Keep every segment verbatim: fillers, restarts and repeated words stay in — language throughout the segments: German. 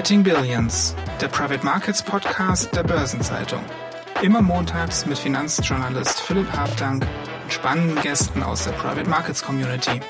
Betting Billions, der Private Markets Podcast der Börsenzeitung. Immer montags mit Finanzjournalist Philipp Habdank und spannenden Gästen aus der Private Markets Community.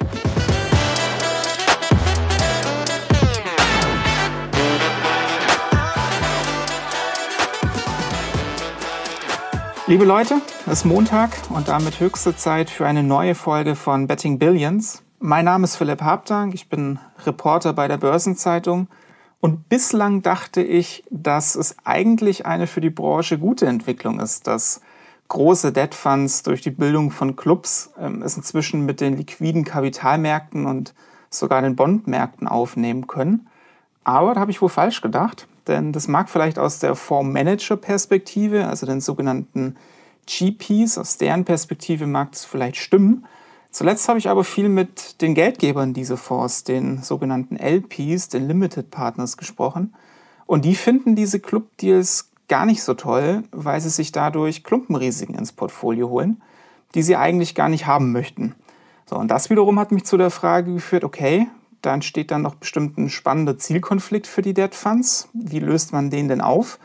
Liebe Leute, es ist Montag und damit höchste Zeit für eine neue Folge von Betting Billions. Mein Name ist Philipp Habdank, ich bin Reporter bei der Börsenzeitung und bislang dachte ich, dass es eigentlich eine für die Branche gute Entwicklung ist, dass große Debt Funds durch die Bildung von Clubs ähm, es inzwischen mit den liquiden Kapitalmärkten und sogar den Bondmärkten aufnehmen können. Aber da habe ich wohl falsch gedacht, denn das mag vielleicht aus der Fondsmanager-Perspektive, also den sogenannten G Ps, aus deren Perspektive mag es vielleicht stimmen. Zuletzt habe ich aber viel mit den Geldgebern dieser Fonds, den sogenannten L Ps, den Limited Partners, gesprochen. Und die finden diese Club-Deals gar nicht so toll, weil sie sich dadurch Klumpenrisiken ins Portfolio holen, die sie eigentlich gar nicht haben möchten. So, und das wiederum hat mich zu der Frage geführt, okay, da entsteht dann noch bestimmt ein spannender Zielkonflikt für die Debt Funds. Wie löst man den denn auf?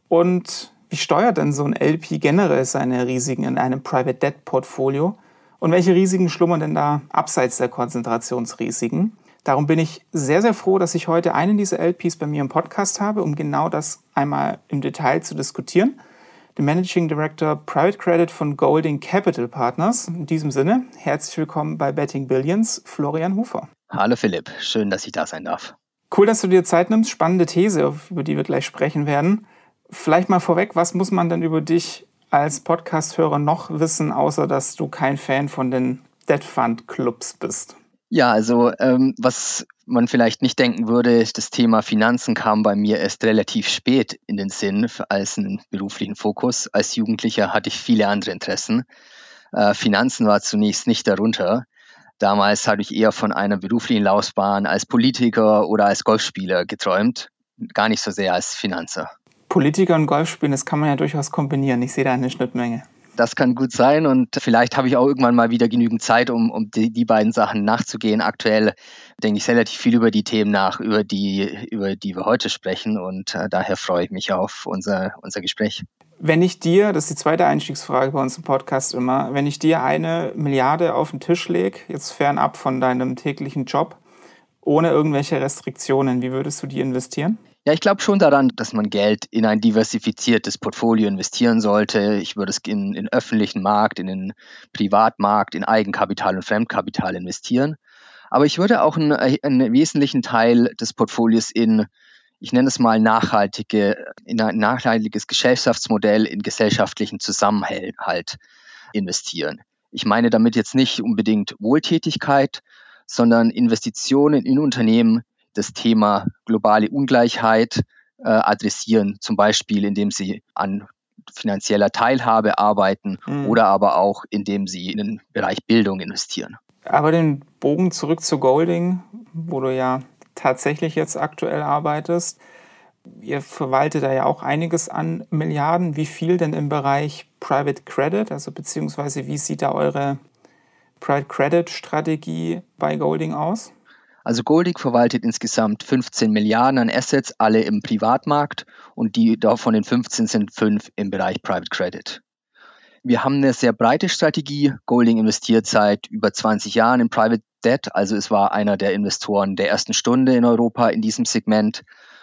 Und wie steuert denn so ein L P generell seine Risiken in einem Private Debt Portfolio? Und welche Risiken schlummern denn da abseits der Konzentrationsrisiken? Darum bin ich sehr, sehr froh, dass ich heute einen dieser L Ps bei mir im Podcast habe, um genau das einmal im Detail zu diskutieren. Den Managing Director Private Credit von Golding Capital Partners. In diesem Sinne, herzlich willkommen bei Betting Billions, Florian Hufer. Hallo Philipp, schön, dass ich da sein darf. Cool, dass du dir Zeit nimmst. Spannende These, über die wir gleich sprechen werden. Vielleicht mal vorweg, was muss man denn über dich als Podcast-Hörer noch wissen, außer dass du kein Fan von den Debt Fund Clubs bist? Ja, also ähm, was man vielleicht nicht denken würde, das Thema Finanzen kam bei mir erst relativ spät in den Sinn als einen beruflichen Fokus. Als Jugendlicher hatte ich viele andere Interessen. Äh, Finanzen war zunächst nicht darunter. Damals habe ich eher von einer beruflichen Laufbahn als Politiker oder als Golfspieler geträumt, gar nicht so sehr als Finanzer. Politiker und Golfspielen, das kann man ja durchaus kombinieren. Ich sehe da eine Schnittmenge. Das kann gut sein und vielleicht habe ich auch irgendwann mal wieder genügend Zeit, um, um die, die beiden Sachen nachzugehen. Aktuell denke ich relativ viel über die Themen nach, über die, über die wir heute sprechen und äh, daher freue ich mich auf unser, unser Gespräch. Wenn ich dir, das ist die zweite Einstiegsfrage bei uns im Podcast immer, wenn ich dir eine Milliarde auf den Tisch lege, jetzt fernab von deinem täglichen Job, ohne irgendwelche Restriktionen, wie würdest du die investieren? Ja, ich glaube schon daran, dass man Geld in ein diversifiziertes Portfolio investieren sollte. Ich würde es in den öffentlichen Markt, in den Privatmarkt, in Eigenkapital und Fremdkapital investieren. Aber ich würde auch einen, einen wesentlichen Teil des Portfolios in, ich nenne es mal nachhaltige, in ein nachhaltiges Gesellschaftsmodell, in gesellschaftlichen Zusammenhalt investieren. Ich meine damit jetzt nicht unbedingt Wohltätigkeit, sondern Investitionen in Unternehmen, das Thema globale Ungleichheit äh, adressieren, zum Beispiel indem sie an finanzieller Teilhabe arbeiten mhm. oder aber auch indem sie in den Bereich Bildung investieren. Aber den Bogen zurück zu Golding, wo du ja tatsächlich jetzt aktuell arbeitest. Ihr verwaltet da ja auch einiges an Milliarden. Wie viel denn im Bereich Private Credit? Also beziehungsweise wie sieht da eure Private Credit Strategie bei Golding aus? Also Golding verwaltet insgesamt fünfzehn Milliarden an Assets, alle im Privatmarkt und die davon den fünfzehn sind fünf im Bereich Private Credit. Wir haben eine sehr breite Strategie. Golding investiert seit über zwanzig Jahren in Private Debt, also es war einer der Investoren der ersten Stunde in Europa in diesem Segment.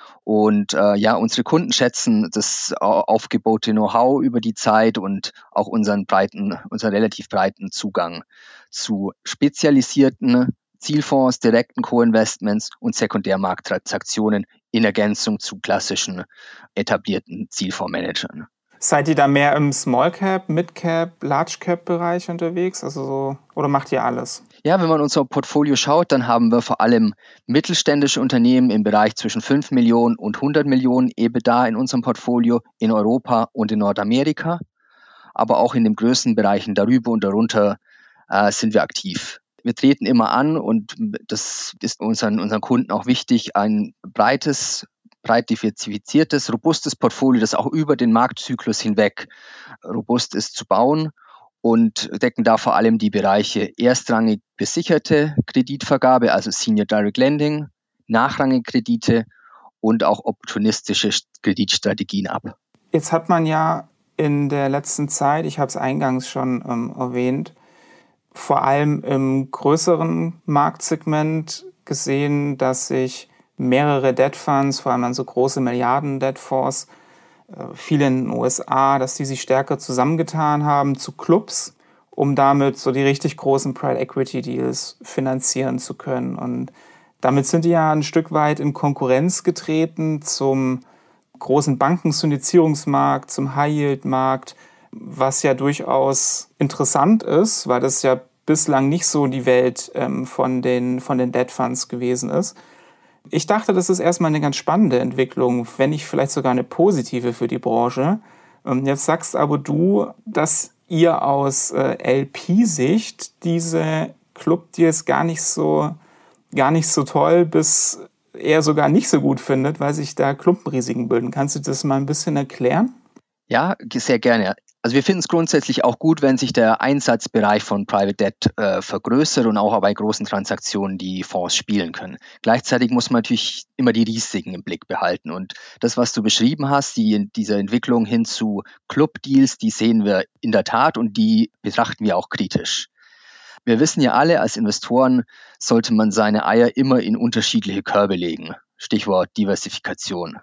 Und äh, ja, unsere Kunden schätzen das aufgebaute Know-how über die Zeit und auch unseren breiten, unseren relativ breiten Zugang zu spezialisierten Zielfonds, direkten Co-Investments und Sekundärmarkttransaktionen in Ergänzung zu klassischen etablierten Zielfondsmanagern. Seid ihr da mehr im Small Cap, Mid Cap, Large Cap Bereich unterwegs? Also so, oder macht ihr alles? Ja, wenn man unser Portfolio schaut, dann haben wir vor allem mittelständische Unternehmen im Bereich zwischen fünf Millionen und hundert Millionen EBITDA in unserem Portfolio in Europa und in Nordamerika. Aber auch in den Größenbereichen darüber und darunter äh, sind wir aktiv. Wir treten immer an und das ist unseren, unseren Kunden auch wichtig, ein breites, breit diversifiziertes, robustes Portfolio, das auch über den Marktzyklus hinweg robust ist, zu bauen und decken da vor allem die Bereiche erstrangig besicherte Kreditvergabe, also Senior Direct Lending, nachrangige Kredite und auch opportunistische Kreditstrategien ab. Jetzt hat man ja in der letzten Zeit, ich habe es eingangs schon ähm, erwähnt, vor allem im größeren Marktsegment gesehen, dass sich mehrere Debt Funds, vor allem dann so große Milliarden-Debt Fonds, äh, viele in den U S A, dass die sich stärker zusammengetan haben zu Clubs, um damit so die richtig großen Private Equity Deals finanzieren zu können. Und damit sind die ja ein Stück weit in Konkurrenz getreten zum großen Bankensyndizierungsmarkt, zum High-Yield-Markt, was ja durchaus interessant ist, weil das ja bislang nicht so die Welt ähm, von den, von den Debt Funds gewesen ist. Ich dachte, das ist erstmal eine ganz spannende Entwicklung, wenn nicht vielleicht sogar eine positive für die Branche. Und jetzt sagst aber du, dass ihr aus äh, L P-Sicht diese Club-Deals gar nicht so, gar nicht so toll bis eher sogar nicht so gut findet, weil sich da Klumpenrisiken bilden. Kannst du das mal ein bisschen erklären? Ja, sehr gerne. Also wir finden es grundsätzlich auch gut, wenn sich der Einsatzbereich von Private Debt äh, vergrößert und auch bei großen Transaktionen die Fonds spielen können. Gleichzeitig muss man natürlich immer die Risiken im Blick behalten. Und das, was du beschrieben hast, die, diese Entwicklung hin zu Club-Deals, die sehen wir in der Tat und die betrachten wir auch kritisch. Wir wissen ja alle, als Investoren sollte man seine Eier immer in unterschiedliche Körbe legen. Stichwort Diversifikation.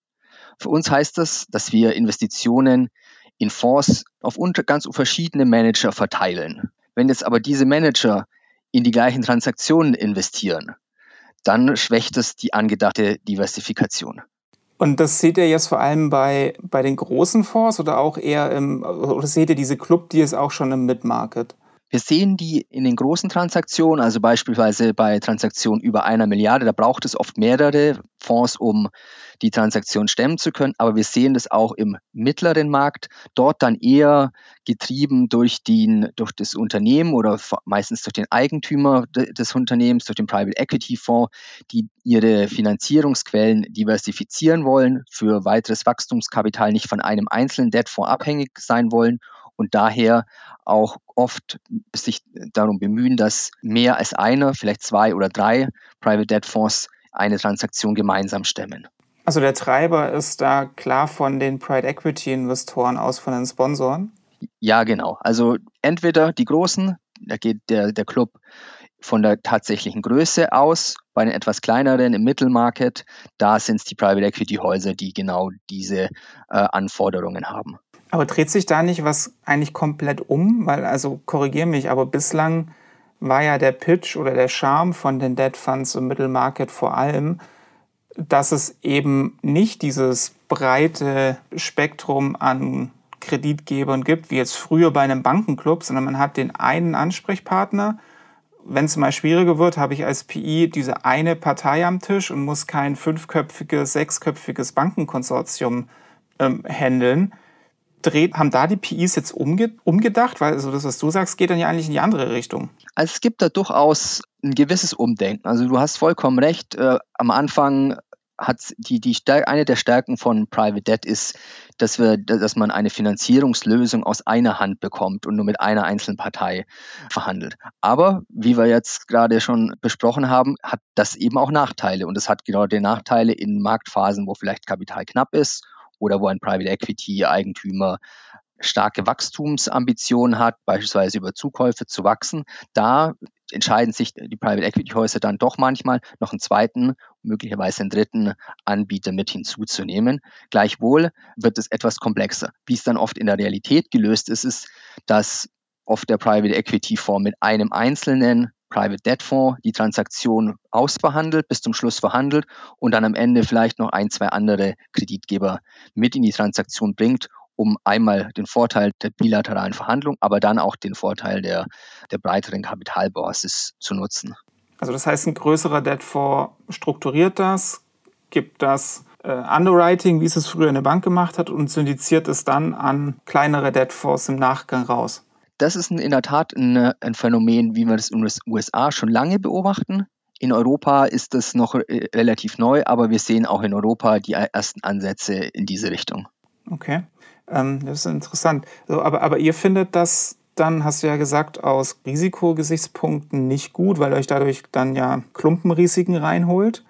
Für uns heißt das, dass wir Investitionen in Fonds auf unter, ganz verschiedene Manager verteilen. Wenn jetzt aber diese Manager in die gleichen Transaktionen investieren, dann schwächt es die angedachte Diversifikation. Und das seht ihr jetzt vor allem bei, bei den großen Fonds oder auch eher im, oder seht ihr diese Club-Deals auch schon im Mid-Market? Wir sehen die in den großen Transaktionen, also beispielsweise bei Transaktionen über einer Milliarde, da braucht es oft mehrere Fonds, um die Transaktion stemmen zu können. Aber wir sehen das auch im mittleren Markt, dort dann eher getrieben durch, den, durch das Unternehmen oder meistens durch den Eigentümer des Unternehmens, durch den Private Equity Fonds, die ihre Finanzierungsquellen diversifizieren wollen, für weiteres Wachstumskapital nicht von einem einzelnen Debtfonds abhängig sein wollen und daher auch oft sich darum bemühen, dass mehr als einer, vielleicht zwei oder drei Private Debt Fonds eine Transaktion gemeinsam stemmen. Also der Treiber ist da klar von den Private Equity Investoren aus, von den Sponsoren? Ja, genau. Also entweder die Großen, da geht der, der Club von der tatsächlichen Größe aus, bei den etwas kleineren im Mittelmarket, da sind es die Private Equity Häuser, die genau diese äh, Anforderungen haben. Aber dreht sich da nicht was eigentlich komplett um? Weil, also korrigiere mich, aber bislang war ja der Pitch oder der Charme von den Debt Funds im Mittelmarket vor allem, dass es eben nicht dieses breite Spektrum an Kreditgebern gibt, wie jetzt früher bei einem Bankenclub, sondern man hat den einen Ansprechpartner. Wenn es mal schwieriger wird, habe ich als P I diese eine Partei am Tisch und muss kein fünfköpfiges, sechsköpfiges Bankenkonsortium ähm, handeln. Dreht, haben da die P Is jetzt umge- umgedacht? Weil also das, was du sagst, geht dann ja eigentlich in die andere Richtung. Also es gibt da durchaus ein gewisses Umdenken. Also du hast vollkommen recht. Äh, am Anfang hat die, die Stär- eine der Stärken von Private Debt ist, dass wir, dass man eine Finanzierungslösung aus einer Hand bekommt und nur mit einer einzelnen Partei verhandelt. Aber wie wir jetzt gerade schon besprochen haben, hat das eben auch Nachteile. Und es hat genau die Nachteile in Marktphasen, wo vielleicht Kapital knapp ist oder wo ein Private Equity Eigentümer starke Wachstumsambitionen hat, beispielsweise über Zukäufe zu wachsen. Da entscheiden sich die Private Equity Häuser dann doch manchmal, noch einen zweiten, möglicherweise einen dritten Anbieter mit hinzuzunehmen. Gleichwohl wird es etwas komplexer. Wie es dann oft in der Realität gelöst ist, ist, dass oft der Private Equity Fonds mit einem einzelnen Private Debt Fonds die Transaktion ausverhandelt, bis zum Schluss verhandelt und dann am Ende vielleicht noch ein, zwei andere Kreditgeber mit in die Transaktion bringt, um einmal den Vorteil der bilateralen Verhandlung, aber dann auch den Vorteil der, der breiteren Kapitalbasis zu nutzen. Also das heißt, ein größerer Debtfonds strukturiert das, gibt das äh, Underwriting, wie es es früher eine Bank gemacht hat, und syndiziert es dann an kleinere Debtfonds im Nachgang raus. Das ist in der Tat ein, ein Phänomen, wie wir das in den U S A schon lange beobachten. In Europa ist das noch äh, relativ neu, aber wir sehen auch in Europa die ersten Ansätze in diese Richtung. Okay, ähm, das ist interessant. So, aber, aber ihr findet das dann, hast du ja gesagt, aus Risikogesichtspunkten nicht gut, weil euch dadurch dann ja Klumpenrisiken reinholt.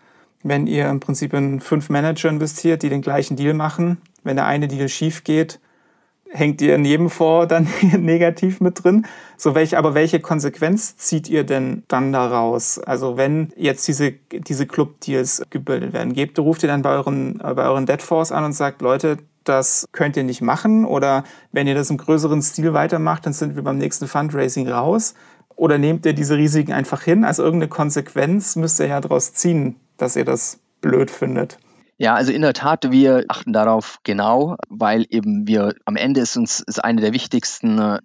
wenn ihr im Prinzip in fünf Manager investiert, die den gleichen Deal machen. Wenn der eine Deal schief geht, hängt ihr in jedem Fonds dann negativ mit drin. So welche, aber welche Konsequenz zieht ihr denn dann daraus? Also wenn jetzt diese, diese Club-Deals gebildet werden, gebt, ruft ihr dann bei euren, bei euren Debt-Fonds an und sagt, Leute, das könnt ihr nicht machen, oder wenn ihr das im größeren Stil weitermacht, dann sind wir beim nächsten Fundraising raus, oder nehmt ihr diese Risiken einfach hin? Also irgendeine Konsequenz müsst ihr ja daraus ziehen, dass ihr das blöd findet. Ja, also in der Tat, wir achten darauf genau, weil eben wir am Ende ist uns ist eine der wichtigsten äh,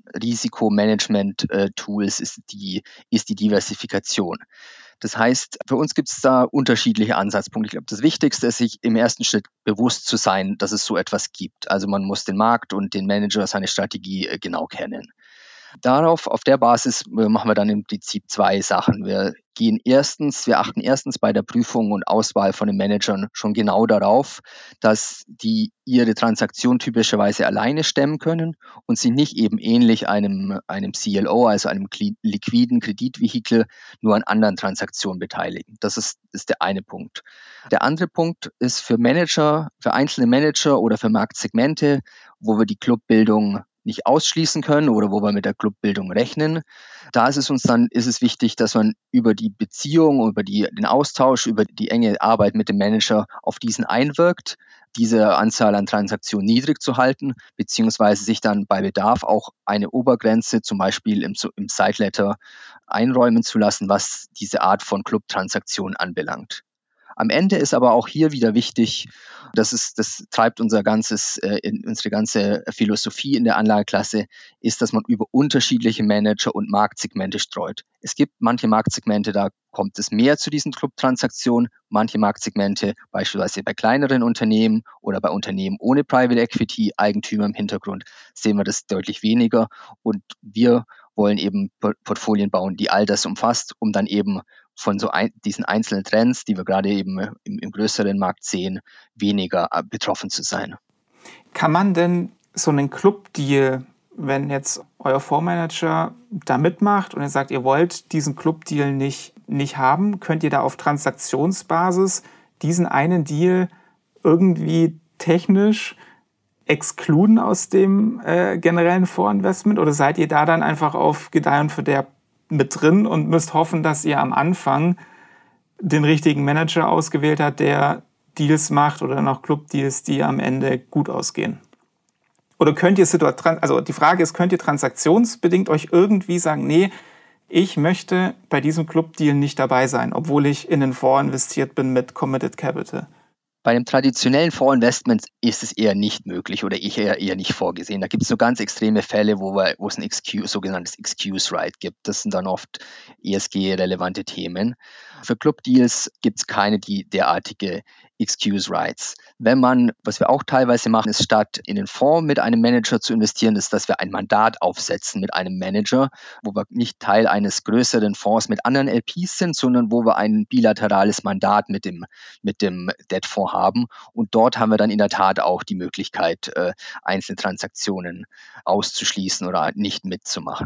Risikomanagement-Tools ist die, ist die Diversifikation. Das heißt, für uns gibt es da unterschiedliche Ansatzpunkte. Ich glaube, das Wichtigste ist, sich im ersten Schritt bewusst zu sein, dass es so etwas gibt. Also man muss den Markt und den Manager, seine Strategie äh, genau kennen. Darauf, auf der Basis äh, machen wir dann im Prinzip zwei Sachen. Wir gehen erstens, wir achten erstens bei der Prüfung und Auswahl von den Managern schon genau darauf, dass die ihre Transaktion typischerweise alleine stemmen können und sie nicht eben ähnlich einem, einem C L O, also einem liquiden Kreditvehikel, nur an anderen Transaktionen beteiligen. Das ist, ist der eine Punkt. Der andere Punkt ist für Manager, für einzelne Manager oder für Marktsegmente, wo wir die Clubbildung nicht ausschließen können oder wo wir mit der Clubbildung rechnen. Da ist es uns dann, ist es wichtig, dass man über die Beziehung, über die, den Austausch, über die enge Arbeit mit dem Manager auf diesen einwirkt, diese Anzahl an Transaktionen niedrig zu halten, beziehungsweise sich dann bei Bedarf auch eine Obergrenze, zum Beispiel im, im Side-Letter, einräumen zu lassen, was diese Art von Clubtransaktionen anbelangt. Am Ende ist aber auch hier wieder wichtig, das, ist, das treibt unser ganzes, äh, unsere ganze Philosophie in der Anlageklasse, ist, dass man über unterschiedliche Manager und Marktsegmente streut. Es gibt manche Marktsegmente, da kommt es mehr zu diesen Clubtransaktionen, manche Marktsegmente, beispielsweise bei kleineren Unternehmen oder bei Unternehmen ohne Private Equity, Eigentümer im Hintergrund, sehen wir das deutlich weniger. Und wir wollen eben Portfolien bauen, die all das umfasst, um dann eben von so ein, diesen einzelnen Trends, die wir gerade eben im, im größeren Markt sehen, weniger betroffen zu sein. Kann man denn so einen Club-Deal, wenn jetzt euer Fondsmanager da mitmacht und ihr sagt, ihr wollt diesen Club-Deal nicht, nicht haben, könnt ihr da auf Transaktionsbasis diesen einen Deal irgendwie technisch exkluden aus dem äh, generellen Fondsinvestment, oder seid ihr da dann einfach auf Gedeih und Verderb mit drin und müsst hoffen, dass ihr am Anfang den richtigen Manager ausgewählt habt, der Deals macht oder noch Clubdeals, die am Ende gut ausgehen? Oder könnt ihr Situation, also die Frage ist, könnt ihr transaktionsbedingt euch irgendwie sagen, nee, ich möchte bei diesem Clubdeal nicht dabei sein, obwohl ich in den Fonds investiert bin mit Committed Capital? Bei einem traditionellen Fondsinvestment ist es eher nicht möglich oder ich eher, eher nicht vorgesehen. Da gibt es nur ganz extreme Fälle, wo, wir, wo es ein Excuse, sogenanntes Excuse Right gibt. Das sind dann oft E S G-relevante Themen. Für Clubdeals gibt es keine die derartige Excuse Rights. Wenn man, was wir auch teilweise machen, ist, statt in den Fonds mit einem Manager zu investieren, ist, dass wir ein Mandat aufsetzen mit einem Manager, wo wir nicht Teil eines größeren Fonds mit anderen L Ps sind, sondern wo wir ein bilaterales Mandat mit dem, mit dem Debt-Fonds haben. Und dort haben wir dann in der Tat auch die Möglichkeit, äh, einzelne Transaktionen auszuschließen oder nicht mitzumachen.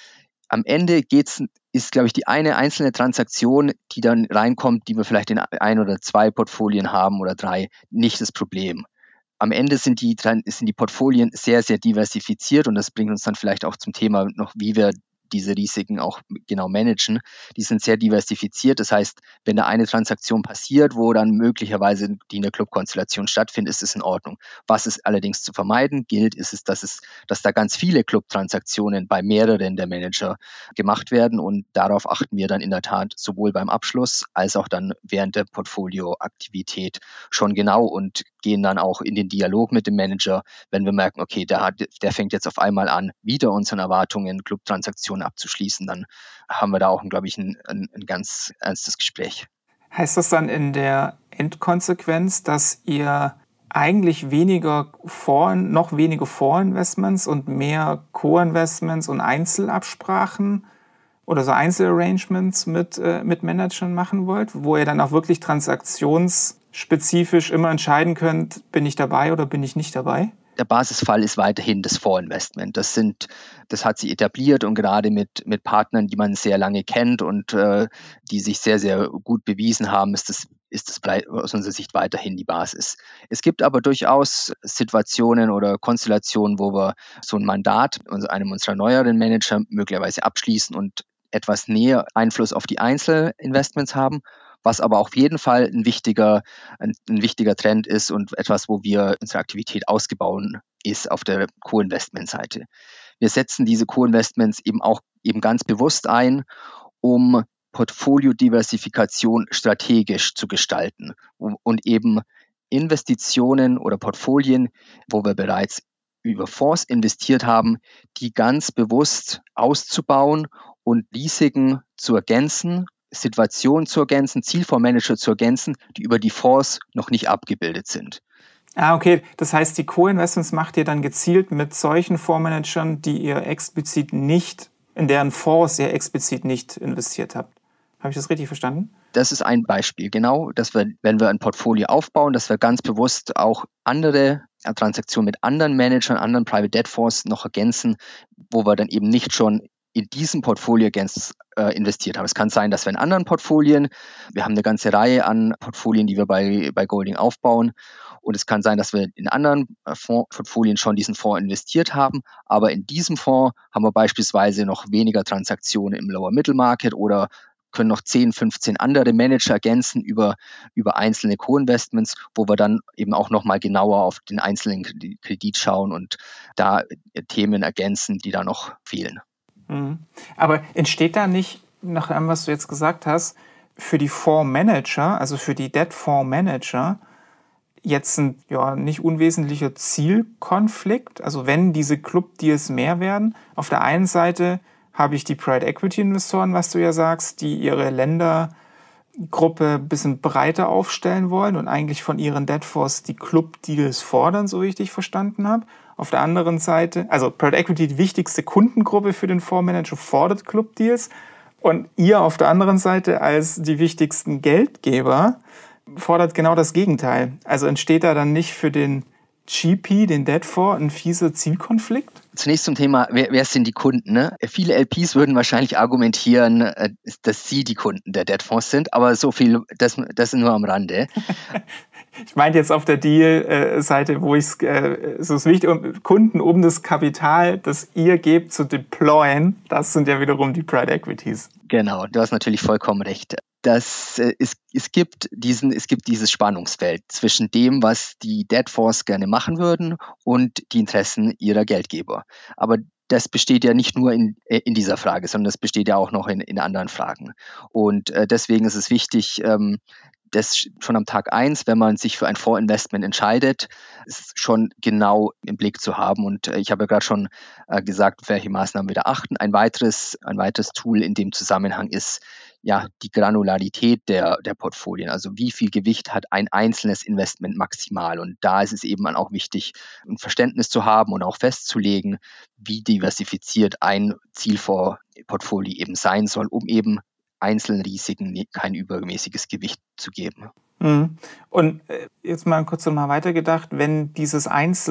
Am Ende geht's, ist, glaube ich, die eine einzelne Transaktion, die dann reinkommt, die wir vielleicht in ein oder zwei Portfolien haben oder drei, nicht das Problem. Am Ende sind die, sind die Portfolien sehr, sehr diversifiziert, und das bringt uns dann vielleicht auch zum Thema noch, wie wir diese Risiken auch genau managen. Die sind sehr diversifiziert. Das heißt, wenn da eine Transaktion passiert, wo dann möglicherweise die in der Clubkonstellation stattfindet, ist es in Ordnung. Was es allerdings zu vermeiden gilt, ist es, dass es, dass da ganz viele Clubtransaktionen bei mehreren der Manager gemacht werden, und darauf achten wir dann in der Tat sowohl beim Abschluss als auch dann während der Portfolioaktivität schon genau und gehen dann auch in den Dialog mit dem Manager, wenn wir merken, okay, der, hat, der fängt jetzt auf einmal an, wieder unseren Erwartungen Clubtransaktionen abzuschließen, dann haben wir da auch, glaube ich, ein, ein, ein ganz ernstes Gespräch. Heißt das dann in der Endkonsequenz, dass ihr eigentlich weniger Vor, noch weniger Vorinvestments und mehr Co-Investments und Einzelabsprachen oder so Einzelarrangements mit, äh, mit Managern machen wollt, wo ihr dann auch wirklich transaktionsspezifisch immer entscheiden könnt, bin ich dabei oder bin ich nicht dabei? Der Basisfall ist weiterhin das Vorinvestment. Das sind, das hat sich etabliert, und gerade mit, mit Partnern, die man sehr lange kennt und äh, die sich sehr, sehr gut bewiesen haben, ist das ist es aus unserer Sicht weiterhin die Basis. Es gibt aber durchaus Situationen oder Konstellationen, wo wir so ein Mandat einem unserer neueren Manager möglicherweise abschließen und etwas näher Einfluss auf die Einzelinvestments haben, was aber auf jeden Fall ein wichtiger, ein, ein wichtiger Trend ist und etwas, wo wir unsere Aktivität ausgebaut ist auf der Co-Investment-Seite. Wir setzen diese Co-Investments eben auch eben ganz bewusst ein, um Portfoliodiversifikation strategisch zu gestalten und eben Investitionen oder Portfolien, wo wir bereits über Fonds investiert haben, die ganz bewusst auszubauen und Risiken zu ergänzen, Situationen zu ergänzen, Zielfondsmanager zu ergänzen, die über die Fonds noch nicht abgebildet sind. Ah, okay. Das heißt, die Co-Investments macht ihr dann gezielt mit solchen Fondsmanagern, die ihr explizit nicht, in deren Fonds ihr explizit nicht investiert habt. Habe ich das richtig verstanden? Das ist ein Beispiel, genau, dass wir, wenn wir ein Portfolio aufbauen, dass wir ganz bewusst auch andere Transaktionen mit anderen Managern, anderen Private Debt Fonds noch ergänzen, wo wir dann eben nicht schon in diesem Portfolio ergänzt äh, investiert haben. Es kann sein, dass wir in anderen Portfolien, wir haben eine ganze Reihe an Portfolien, die wir bei, bei Golding aufbauen, und es kann sein, dass wir in anderen Fonds, Portfolien schon diesen Fonds investiert haben, aber in diesem Fonds haben wir beispielsweise noch weniger Transaktionen im Lower Middle Market oder können noch zehn, fünfzehn andere Manager ergänzen über, über einzelne Co-Investments, wo wir dann eben auch nochmal genauer auf den einzelnen Kredit schauen und da Themen ergänzen, die da noch fehlen. Mhm. Aber entsteht da nicht, nach dem, was du jetzt gesagt hast, für die Fondsmanager, also für die Debt-Fondsmanager, jetzt ein ja, nicht unwesentlicher Zielkonflikt? Also wenn diese Club-Deals mehr werden, auf der einen Seite habe ich die Private Equity Investoren, was du ja sagst, die ihre Ländergruppe ein bisschen breiter aufstellen wollen und eigentlich von ihren Debt Fonds die Club-Deals fordern, so wie ich dich verstanden habe. Auf der anderen Seite, also Private Equity, die wichtigste Kundengruppe für den Fondsmanager, fordert Club-Deals. Und ihr auf der anderen Seite als die wichtigsten Geldgeber fordert genau das Gegenteil. Also entsteht da dann nicht für den G P, den Debt Fonds, ein fieser Zielkonflikt? Zunächst zum Thema, wer, wer sind die Kunden? Ne? Viele L Ps würden wahrscheinlich argumentieren, dass sie die Kunden der Debt Fonds sind, aber so viel, das, das nur am Rande. Ich meinte jetzt auf der Deal-Seite, wo ich es, äh, so ist wichtig, um Kunden um das Kapital, das ihr gebt, zu deployen, das sind ja wiederum die Private Equities. Genau, du hast natürlich vollkommen recht. Das, äh, es, es, gibt diesen, es gibt dieses Spannungsfeld zwischen dem, was die Debt Fonds gerne machen würden und die Interessen ihrer Geldgeber. Aber das besteht ja nicht nur in, in dieser Frage, sondern das besteht ja auch noch in, in anderen Fragen. Und äh, deswegen ist es wichtig, ähm, das schon am Tag eins, wenn man sich für ein Fondsinvestment entscheidet, ist schon genau im Blick zu haben. Und äh, ich habe ja gerade schon äh, gesagt, welche Maßnahmen wir da achten. Ein weiteres, ein weiteres Tool in dem Zusammenhang ist ja die Granularität der, der Portfolien. Also wie viel Gewicht hat ein einzelnes Investment maximal? Und da ist es eben auch wichtig, ein Verständnis zu haben und auch festzulegen, wie diversifiziert ein Zielfondsportfolio eben sein soll, um eben einzelnen Risiken kein übermäßiges Gewicht zu geben. Und jetzt mal kurz noch mal weitergedacht, wenn dieses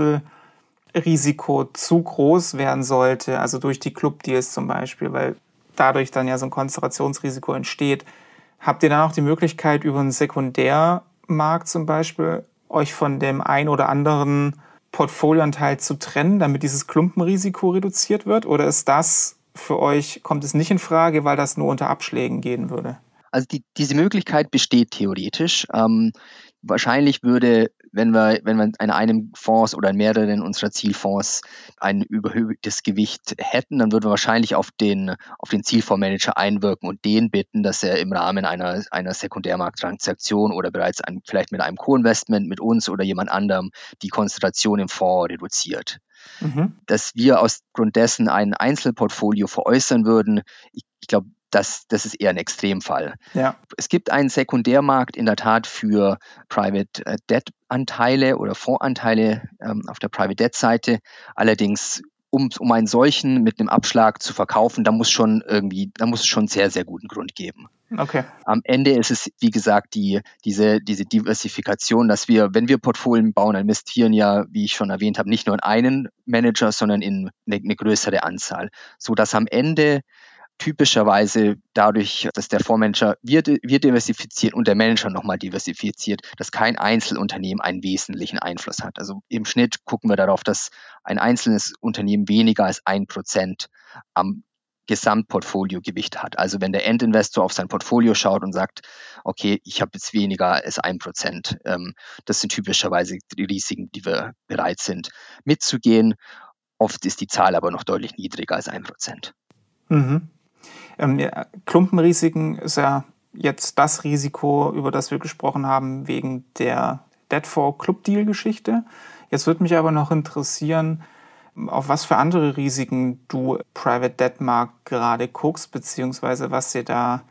Einzelrisiko zu groß werden sollte, also durch die Club-Deals zum Beispiel, weil dadurch dann ja so ein Konzentrationsrisiko entsteht, habt ihr dann auch die Möglichkeit, über einen Sekundärmarkt zum Beispiel euch von dem ein oder anderen Portfolioanteil zu trennen, damit dieses Klumpenrisiko reduziert wird? Oder ist das für euch, kommt es nicht in Frage, weil das nur unter Abschlägen gehen würde? Also die, diese Möglichkeit besteht theoretisch. Ähm, wahrscheinlich würde, wenn wir, wenn wir in einem Fonds oder in mehreren unserer Zielfonds ein überhöhtes Gewicht hätten, dann würden wir wahrscheinlich auf den, auf den Zielfondsmanager einwirken und den bitten, dass er im Rahmen einer, einer Sekundärmarkttransaktion oder bereits ein, vielleicht mit einem Co-Investment mit uns oder jemand anderem die Konzentration im Fonds reduziert. Mhm. Dass wir aus Grund dessen ein Einzelportfolio veräußern würden, ich, ich glaube, Das, das ist eher ein Extremfall. Ja. Es gibt einen Sekundärmarkt in der Tat für Private Debt Anteile oder Fondsanteile ähm, auf der Private Debt Seite. Allerdings, um, um einen solchen mit einem Abschlag zu verkaufen, da muss schon irgendwie, da muss es schon sehr, sehr guten Grund geben. Okay. Am Ende ist es, wie gesagt, die, diese, diese Diversifikation, dass wir, wenn wir Portfolien bauen, investieren ja, wie ich schon erwähnt habe, nicht nur in einen Manager, sondern in eine, eine größere Anzahl, sodass am Ende typischerweise dadurch, dass der Fondsmanager wir, wir diversifiziert und der Manager nochmal diversifiziert, dass kein Einzelunternehmen einen wesentlichen Einfluss hat. Also im Schnitt gucken wir darauf, dass ein einzelnes Unternehmen weniger als ein Prozent am Gesamtportfoliogewicht hat. Also wenn der Endinvestor auf sein Portfolio schaut und sagt, okay, ich habe jetzt weniger als ein Prozent, ähm, das sind typischerweise die Risiken, die wir bereit sind mitzugehen. Oft ist die Zahl aber noch deutlich niedriger als ein Prozent. Mhm. Ähm, ja, Klumpenrisiken ist ja jetzt das Risiko, über das wir gesprochen haben, wegen der Debt-for-Club-Deal-Geschichte. Jetzt würde mich aber noch interessieren, auf was für andere Risiken du Private Debt Markt gerade guckst, beziehungsweise was dir da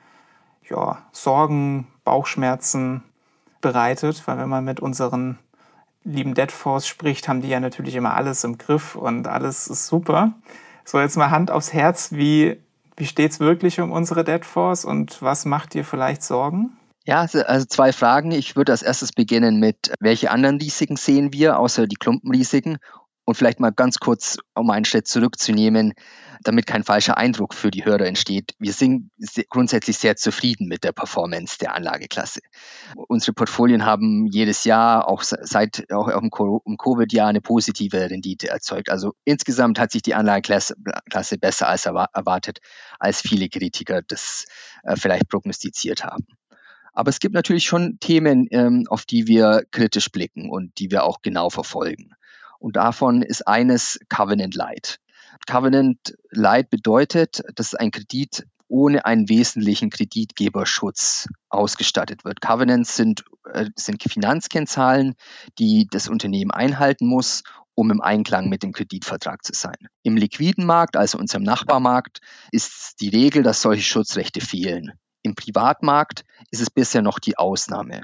ja, Sorgen, Bauchschmerzen bereitet. Weil wenn man mit unseren lieben Debtfonds spricht, haben die ja natürlich immer alles im Griff und alles ist super. So, jetzt mal Hand aufs Herz, wie Wie steht es wirklich um unsere Debtfonds und was macht dir vielleicht Sorgen? Ja, also, also zwei Fragen. Ich würde als erstes beginnen mit, welche anderen Risiken sehen wir, außer die Klumpenrisiken? Und vielleicht mal ganz kurz, um einen Schritt zurückzunehmen, damit kein falscher Eindruck für die Hörer entsteht. Wir sind grundsätzlich sehr zufrieden mit der Performance der Anlageklasse. Unsere Portfolien haben jedes Jahr, auch seit auch im Covid-Jahr, eine positive Rendite erzeugt. Also insgesamt hat sich die Anlageklasse Klasse besser als erwartet, als viele Kritiker das äh, vielleicht prognostiziert haben. Aber es gibt natürlich schon Themen, ähm, auf die wir kritisch blicken und die wir auch genau verfolgen. Und davon ist eines Covenant Light. Covenant Light bedeutet, dass ein Kredit ohne einen wesentlichen Kreditgeberschutz ausgestattet wird. Covenants sind, äh, sind Finanzkennzahlen, die das Unternehmen einhalten muss, um im Einklang mit dem Kreditvertrag zu sein. Im liquiden Markt, also unserem Nachbarmarkt, ist die Regel, dass solche Schutzrechte fehlen. Im Privatmarkt ist es bisher noch die Ausnahme.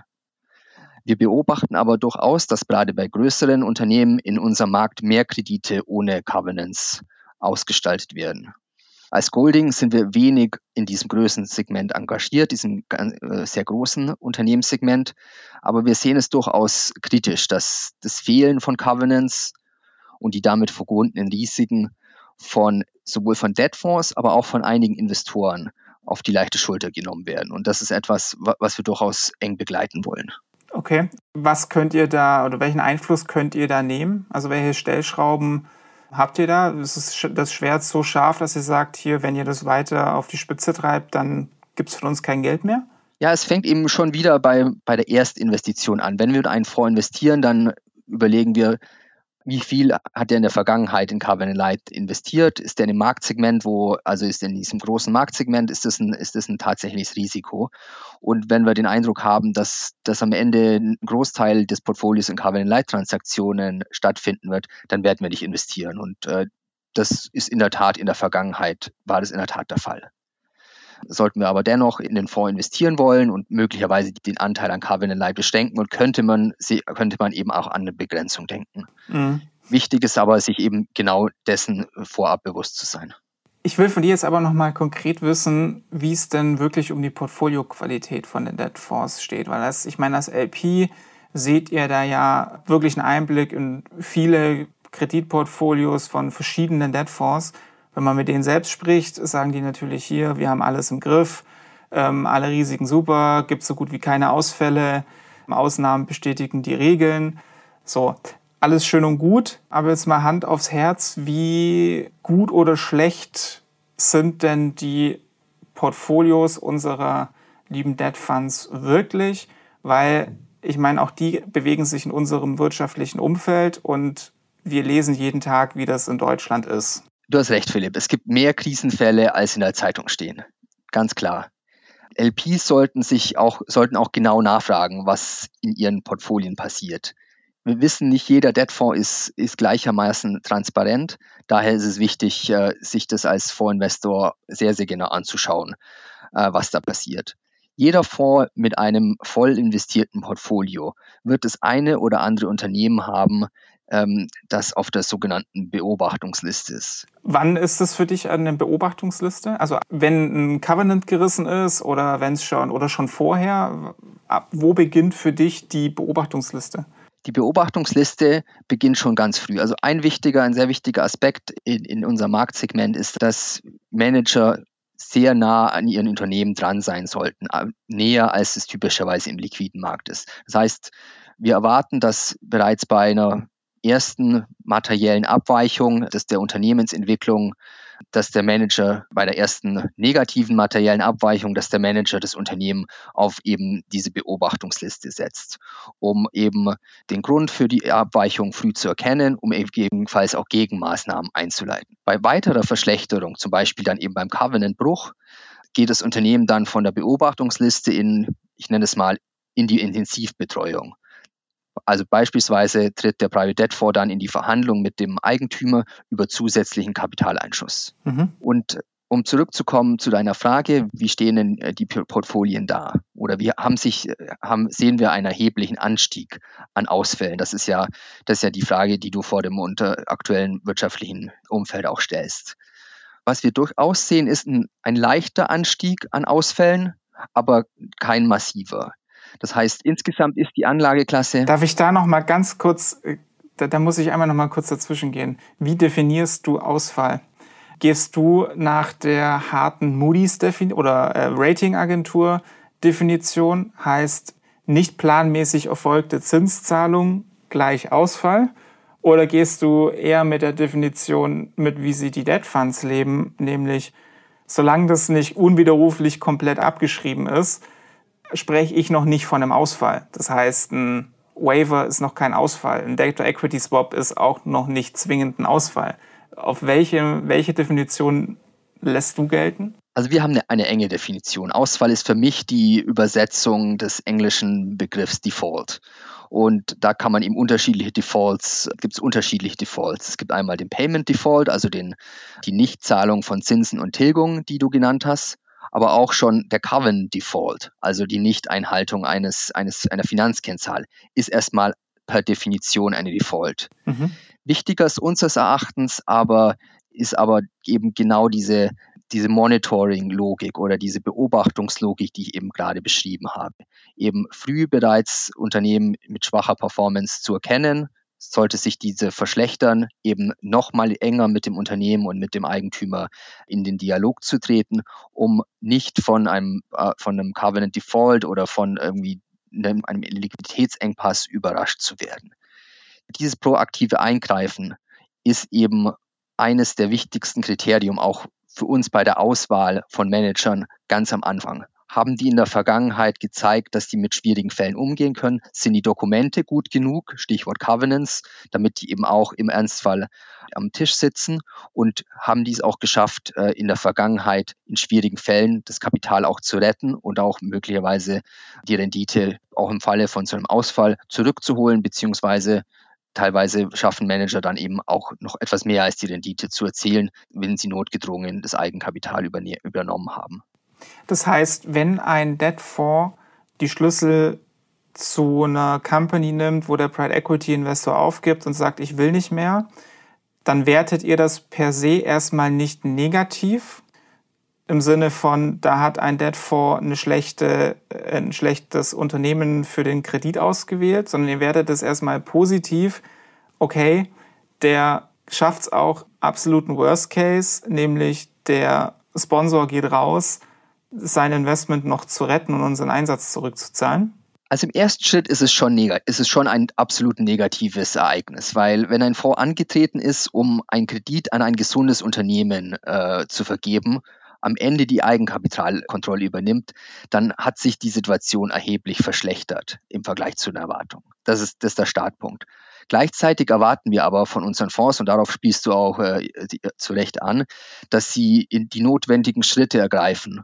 Wir beobachten aber durchaus, dass gerade bei größeren Unternehmen in unserem Markt mehr Kredite ohne Covenants ausgestaltet werden. Als Golding sind wir wenig in diesem Größensegment engagiert, diesem äh, sehr großen Unternehmenssegment, aber wir sehen es durchaus kritisch, dass das Fehlen von Covenants und die damit verbundenen Risiken von sowohl von Debtfonds, aber auch von einigen Investoren auf die leichte Schulter genommen werden. Und das ist etwas, was wir durchaus eng begleiten wollen. Okay. Was könnt ihr da oder welchen Einfluss könnt ihr da nehmen? Also welche Stellschrauben habt ihr da? Ist das Schwert so scharf, dass ihr sagt, hier, wenn ihr das weiter auf die Spitze treibt, dann gibt es von uns kein Geld mehr? Ja, es fängt eben schon wieder bei, bei der Erstinvestition an. Wenn wir in einen Fonds investieren, dann überlegen wir, wie viel hat er in der Vergangenheit in Covenant Light investiert? Ist der in einem Marktsegment, wo, also ist er in diesem großen Marktsegment, ist das ein, ist das ein tatsächliches Risiko? Und wenn wir den Eindruck haben, dass, dass am Ende ein Großteil des Portfolios in Covenant Light Transaktionen stattfinden wird, dann werden wir nicht investieren. Und äh, das ist in der Tat in der Vergangenheit, war das in der Tat der Fall. Sollten wir aber dennoch in den Fonds investieren wollen und möglicherweise den Anteil an Covenant Light beschränken, und könnte man, könnte man eben auch an eine Begrenzung denken. Mhm. Wichtig ist aber, sich eben genau dessen vorab bewusst zu sein. Ich will von dir jetzt aber nochmal konkret wissen, wie es denn wirklich um die Portfolioqualität von den Debtfonds steht. Weil das, ich meine, als L P seht ihr da ja wirklich einen Einblick in viele Kreditportfolios von verschiedenen Debtfonds. Wenn man mit denen selbst spricht, sagen die natürlich hier, wir haben alles im Griff, ähm, alle Risiken super, gibt so gut wie keine Ausfälle, Ausnahmen bestätigen die Regeln. So, alles schön und gut, aber jetzt mal Hand aufs Herz, wie gut oder schlecht sind denn die Portfolios unserer lieben Debt Funds wirklich? Weil ich meine, auch die bewegen sich in unserem wirtschaftlichen Umfeld und wir lesen jeden Tag, wie das in Deutschland ist. Du hast recht, Philipp. Es gibt mehr Krisenfälle, als in der Zeitung stehen. Ganz klar. L Ps sollten sich auch, sollten auch genau nachfragen, was in ihren Portfolien passiert. Wir wissen, nicht jeder Debtfonds ist, ist gleichermaßen transparent. Daher ist es wichtig, sich das als Fondsinvestor sehr, sehr genau anzuschauen, was da passiert. Jeder Fonds mit einem voll investierten Portfolio wird das eine oder andere Unternehmen haben, das auf der sogenannten Beobachtungsliste ist. Wann ist es für dich eine Beobachtungsliste? Also wenn ein Covenant gerissen ist oder wenn es schon oder schon vorher, ab wo beginnt für dich die Beobachtungsliste? Die Beobachtungsliste beginnt schon ganz früh. Also ein wichtiger, ein sehr wichtiger Aspekt in, in unserem Marktsegment ist, dass Manager sehr nah an ihren Unternehmen dran sein sollten, näher als es typischerweise im liquiden Markt ist. Das heißt, wir erwarten, dass bereits bei einer ersten materiellen Abweichung dass der Unternehmensentwicklung, dass der Manager bei der ersten negativen materiellen Abweichung, dass der Manager das Unternehmen auf eben diese Beobachtungsliste setzt, um eben den Grund für die Abweichung früh zu erkennen, um ebenfalls auch Gegenmaßnahmen einzuleiten. Bei weiterer Verschlechterung, zum Beispiel dann eben beim Covenant-Bruch, geht das Unternehmen dann von der Beobachtungsliste in, ich nenne es mal, in die Intensivbetreuung. Also beispielsweise tritt der Private Debt Fonds dann in die Verhandlung mit dem Eigentümer über zusätzlichen Kapitaleinschuss. Mhm. Und um zurückzukommen zu deiner Frage, wie stehen denn die Portfolien da? Oder wie haben sich, haben, sehen wir einen erheblichen Anstieg an Ausfällen? Das ist ja, das ist ja die Frage, die du vor dem unter aktuellen wirtschaftlichen Umfeld auch stellst. Was wir durchaus sehen, ist ein, ein leichter Anstieg an Ausfällen, aber kein massiver. Das heißt, insgesamt ist die Anlageklasse... Darf ich da noch mal ganz kurz, da, da muss ich einmal noch mal kurz dazwischen gehen. Wie definierst du Ausfall? Gehst du nach der harten Moody's-Definition oder äh, Ratingagentur-Definition, heißt nicht planmäßig erfolgte Zinszahlung gleich Ausfall? Oder gehst du eher mit der Definition mit, wie sie die Debt Funds leben, nämlich solange das nicht unwiderruflich komplett abgeschrieben ist, spreche ich noch nicht von einem Ausfall. Das heißt, ein Waiver ist noch kein Ausfall. Ein Debt-to-Equity-Swap ist auch noch nicht zwingend ein Ausfall. Auf welche, welche Definition lässt du gelten? Also wir haben eine, eine enge Definition. Ausfall ist für mich die Übersetzung des englischen Begriffs Default. Und da kann man eben unterschiedliche Defaults, gibt es unterschiedliche Defaults. Es gibt einmal den Payment Default, also den, die Nichtzahlung von Zinsen und Tilgungen, die du genannt hast. Aber auch schon der Covenant Default, also die Nichteinhaltung eines, eines, einer Finanzkennzahl, ist erstmal per Definition eine Default. Mhm. Wichtiger ist unseres Erachtens aber, ist aber eben genau diese, diese Monitoring-Logik oder diese Beobachtungslogik, die ich eben gerade beschrieben habe. Eben früh bereits Unternehmen mit schwacher Performance zu erkennen, sollte sich diese verschlechtern, eben nochmal enger mit dem Unternehmen und mit dem Eigentümer in den Dialog zu treten, um nicht von einem, äh, von einem Covenant Default oder von irgendwie einem, einem Liquiditätsengpass überrascht zu werden. Dieses proaktive Eingreifen ist eben eines der wichtigsten Kriterien auch für uns bei der Auswahl von Managern ganz am Anfang. Haben die in der Vergangenheit gezeigt, dass die mit schwierigen Fällen umgehen können? Sind die Dokumente gut genug, Stichwort Covenants, damit die eben auch im Ernstfall am Tisch sitzen? Und haben die es auch geschafft, in der Vergangenheit in schwierigen Fällen das Kapital auch zu retten und auch möglicherweise die Rendite auch im Falle von so einem Ausfall zurückzuholen, beziehungsweise teilweise schaffen Manager dann eben auch noch etwas mehr als die Rendite zu erzielen, wenn sie notgedrungen das Eigenkapital überne- übernommen haben. Das heißt, wenn ein Debt-Fonds die Schlüssel zu einer Company nimmt, wo der Private Equity Investor aufgibt und sagt, ich will nicht mehr, dann wertet ihr das per se erstmal nicht negativ, im Sinne von, da hat ein Debt-Fonds eine schlechte, ein schlechtes Unternehmen für den Kredit ausgewählt, sondern ihr wertet es erstmal positiv. Okay, der schafft es auch absoluten Worst Case, nämlich der Sponsor geht raus, sein Investment noch zu retten und unseren Einsatz zurückzuzahlen? Also im ersten Schritt ist es schon neg- ist es schon ein absolut negatives Ereignis, weil wenn ein Fonds angetreten ist, um einen Kredit an ein gesundes Unternehmen äh, zu vergeben, am Ende die Eigenkapitalkontrolle übernimmt, dann hat sich die Situation erheblich verschlechtert im Vergleich zu einer Erwartung. Das ist, das ist der Startpunkt. Gleichzeitig erwarten wir aber von unseren Fonds, und darauf spielst du auch äh, zu Recht an, dass sie in die notwendigen Schritte ergreifen,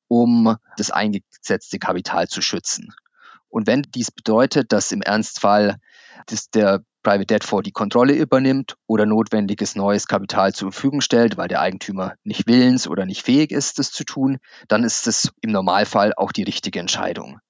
um das eingesetzte Kapital zu schützen. Und wenn dies bedeutet, dass im Ernstfall dass der Private Debt Fonds die Kontrolle übernimmt oder notwendiges neues Kapital zur Verfügung stellt, weil der Eigentümer nicht willens oder nicht fähig ist, das zu tun, dann ist es im Normalfall auch die richtige Entscheidung.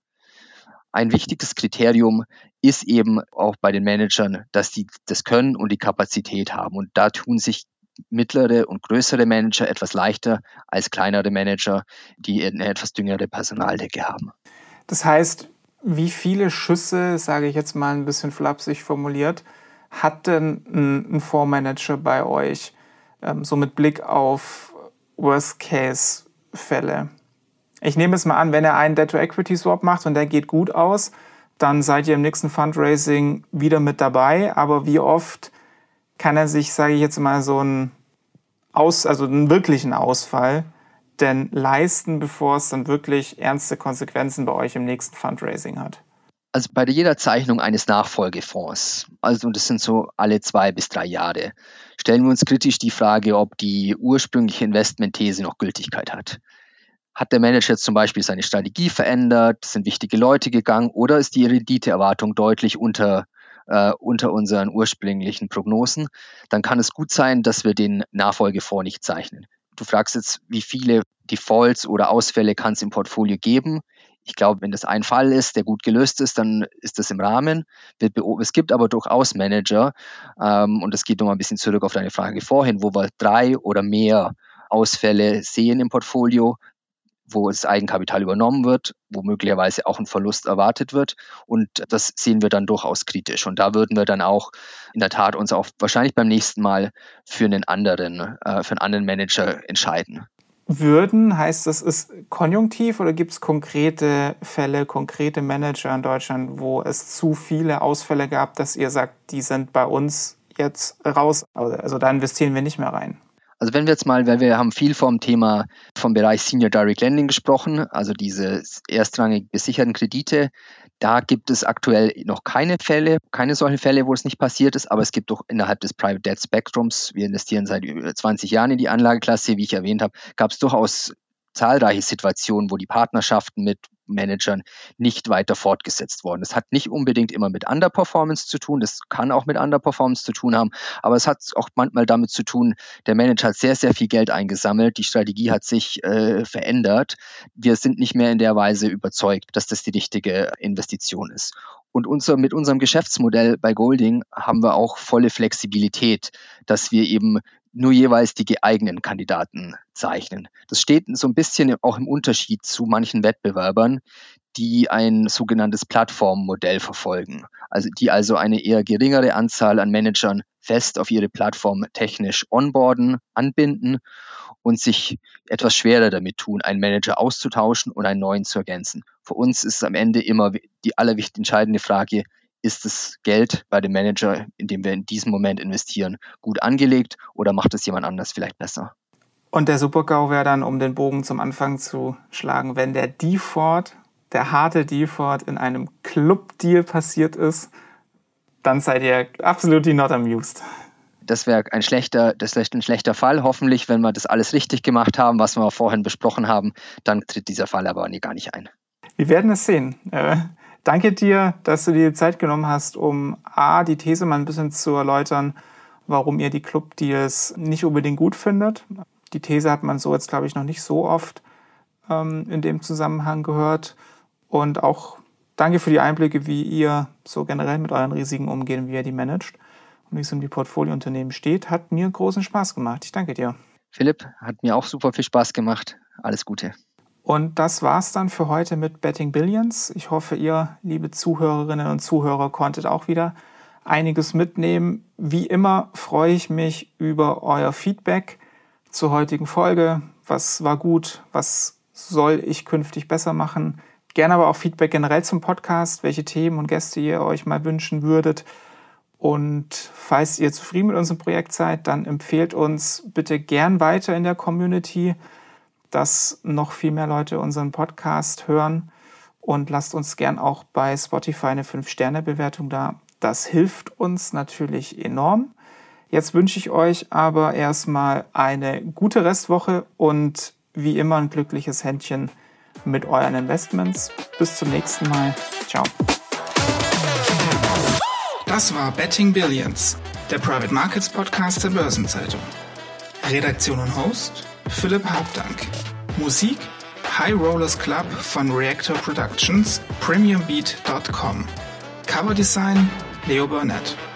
Ein wichtiges Kriterium ist eben auch bei den Managern, dass die das Können und die Kapazität haben. Und da tun sich mittlere und größere Manager etwas leichter als kleinere Manager, die eine etwas dünnere Personaldecke haben. Das heißt, wie viele Schüsse, sage ich jetzt mal ein bisschen flapsig formuliert, hat denn ein, ein Fondsmanager bei euch, ähm, so mit Blick auf Worst-Case-Fälle? Ausfälle. Ich nehme es mal an, wenn er einen Debt-to-Equity-Swap macht und der geht gut aus, dann seid ihr im nächsten Fundraising wieder mit dabei. Aber wie oft kann er sich, sage ich jetzt mal, so einen, Aus, also einen wirklichen Ausfall denn leisten, bevor es dann wirklich ernste Konsequenzen bei euch im nächsten Fundraising hat? Also bei jeder Zeichnung eines Nachfolgefonds, also das sind so alle zwei bis drei Jahre, stellen wir uns kritisch die Frage, ob die ursprüngliche Investmentthese noch Gültigkeit hat. Hat der Manager zum Beispiel seine Strategie verändert, sind wichtige Leute gegangen oder ist die Renditeerwartung deutlich unter, äh, unter unseren ursprünglichen Prognosen? Dann kann es gut sein, dass wir den Nachfolgefonds nicht zeichnen. Du fragst jetzt, wie viele Defaults oder Ausfälle kann es im Portfolio geben? Ich glaube, wenn das ein Fall ist, der gut gelöst ist, dann ist das im Rahmen. Es gibt aber durchaus Manager, ähm, und das geht nochmal ein bisschen zurück auf deine Frage vorhin, wo wir drei oder mehr Ausfälle sehen im Portfolio, wo das Eigenkapital übernommen wird, wo möglicherweise auch ein Verlust erwartet wird. Und das sehen wir dann durchaus kritisch. Und da würden wir dann auch in der Tat uns auch wahrscheinlich beim nächsten Mal für einen anderen, äh, für einen anderen Manager entscheiden. Würden, heißt das, ist konjunktiv oder gibt es konkrete Fälle, konkrete Manager in Deutschland, wo es zu viele Ausfälle gab, dass ihr sagt, die sind bei uns jetzt raus, also da investieren wir nicht mehr rein? Also wenn wir jetzt mal, weil wir haben viel vom Thema, vom Bereich Senior Direct Lending gesprochen, also diese erstrangig besicherten Kredite, da gibt es aktuell noch keine Fälle, keine solchen Fälle, wo es nicht passiert ist, aber es gibt doch innerhalb des Private Debt Spektrums, wir investieren seit über zwanzig Jahren in die Anlageklasse, wie ich erwähnt habe, gab es durchaus zahlreiche Situationen, wo die Partnerschaften mit Managern nicht weiter fortgesetzt worden. Das hat nicht unbedingt immer mit Underperformance zu tun, das kann auch mit Underperformance zu tun haben, aber es hat auch manchmal damit zu tun, der Manager hat sehr, sehr viel Geld eingesammelt, die Strategie hat sich äh, verändert. Wir sind nicht mehr in der Weise überzeugt, dass das die richtige Investition ist. Und unser, mit unserem Geschäftsmodell bei Golding haben wir auch volle Flexibilität, dass wir eben nur jeweils die geeigneten Kandidaten zeichnen. Das steht so ein bisschen auch im Unterschied zu manchen Wettbewerbern, die ein sogenanntes Plattformmodell verfolgen. Also die also eine eher geringere Anzahl an Managern fest auf ihre Plattform technisch onboarden, anbinden und sich etwas schwerer damit tun, einen Manager auszutauschen und einen neuen zu ergänzen. Für uns ist am Ende immer die allerwichtigste entscheidende Frage, ist das Geld bei dem Manager, in dem wir in diesem Moment investieren, gut angelegt oder macht es jemand anders vielleicht besser? Und der Super-GAU wäre dann, um den Bogen zum Anfang zu schlagen, wenn der Default, der harte Default in einem Club-Deal passiert ist, dann seid ihr absolutely not amused. Das wäre ein schlechter, das wäre ein schlechter Fall. Hoffentlich, wenn wir das alles richtig gemacht haben, was wir vorhin besprochen haben, dann tritt dieser Fall aber gar nicht ein. Wir werden es sehen. Äh, Danke dir, dass du dir die Zeit genommen hast, um A, die These mal ein bisschen zu erläutern, warum ihr die Club-Deals nicht unbedingt gut findet. Die These hat man so jetzt, glaube ich, noch nicht so oft ähm, in dem Zusammenhang gehört. Und auch danke für die Einblicke, wie ihr so generell mit euren Risiken umgeht und wie ihr die managt und wie es um die Portfoliounternehmen steht. Hat mir großen Spaß gemacht. Ich danke dir. Philipp, hat mir auch super viel Spaß gemacht. Alles Gute. Und das war's dann für heute mit Betting Billions. Ich hoffe, ihr, liebe Zuhörerinnen und Zuhörer, konntet auch wieder einiges mitnehmen. Wie immer freue ich mich über euer Feedback zur heutigen Folge. Was war gut? Was soll ich künftig besser machen? Gerne aber auch Feedback generell zum Podcast, welche Themen und Gäste ihr euch mal wünschen würdet. Und falls ihr zufrieden mit unserem Projekt seid, dann empfehlt uns bitte gern weiter in der Community, dass noch viel mehr Leute unseren Podcast hören, und lasst uns gern auch bei Spotify eine fünf Sterne Bewertung da. Das hilft uns natürlich enorm. Jetzt wünsche ich euch aber erstmal eine gute Restwoche und wie immer ein glückliches Händchen mit euren Investments. Bis zum nächsten Mal. Ciao. Das war Betting Billions, der Private Markets Podcast der Börsenzeitung. Redaktion und Host Philipp Habdank. Musik High Rollers Club von Reactor Productions, premium beat dot com. Coverdesign Leo Burnett.